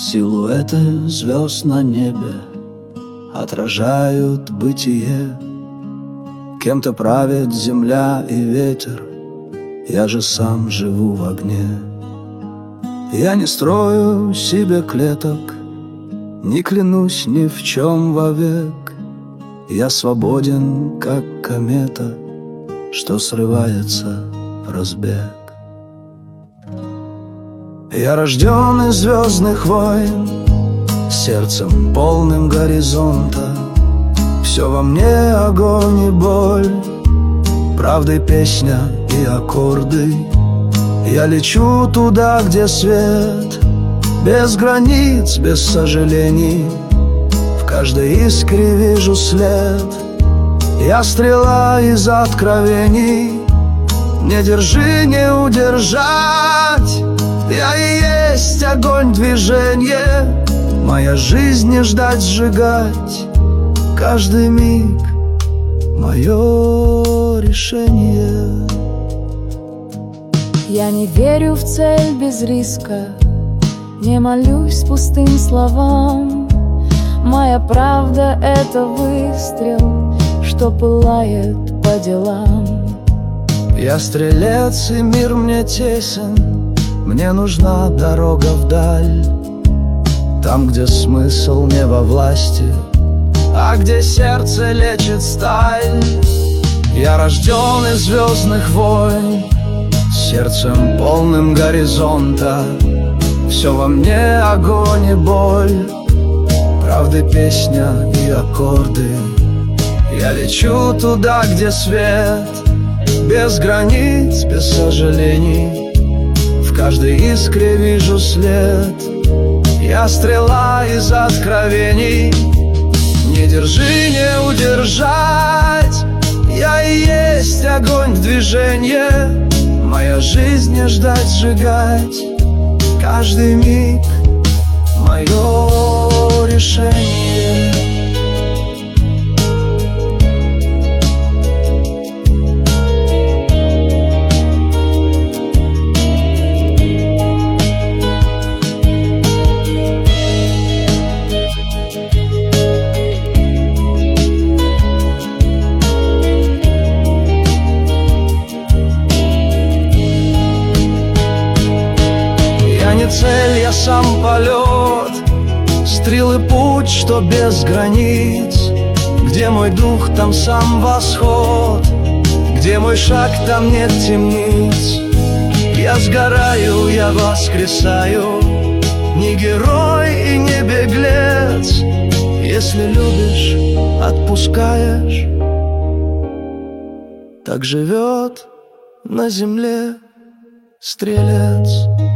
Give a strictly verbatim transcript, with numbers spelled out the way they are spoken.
Силуэты звезд на небе отражают бытие. Кем-то правит земля и ветер, я же сам живу в огне. Я не строю себе клеток, не клянусь ни в чем вовек. Я свободен, как комета, что срывается в разбег. Я рожден из звездных войн, сердцем полным горизонта. Все во мне огонь и боль, правда и песня и аккорды. Я лечу туда, где свет, без границ, без сожалений. В каждой искре вижу след. Я стрела из откровений, не держи, не удержать. Я и есть огонь, движение, моя жизнь не ждать, сжигать. Каждый миг мое решение. Я не верю в цель без риска, не молюсь пустым словам. Моя правда — это выстрел, что пылает по делам. Я стрелец, и мир мне тесен, мне нужна дорога вдаль. Там, где смысл не во власти, а где сердце лечит сталь. Я рожден из звездных войн, сердцем полным горизонта. Все во мне огонь и боль, правда песня и аккорды. Я лечу туда, где свет, без границ, без сожалений. В каждой искре вижу след. Я стрела из откровений, не держи, не удержать. Я и есть огонь в движении, моя жизнь не ждать, сжигать. Каждый миг мое решение. Не цель, я сам полет, стрелы путь, что без границ. Где мой дух, там сам восход, где мой шаг, там нет темниц. Я сгораю, я воскресаю, не герой и не беглец. Если любишь, отпускаешь, так живет на земле стрелец.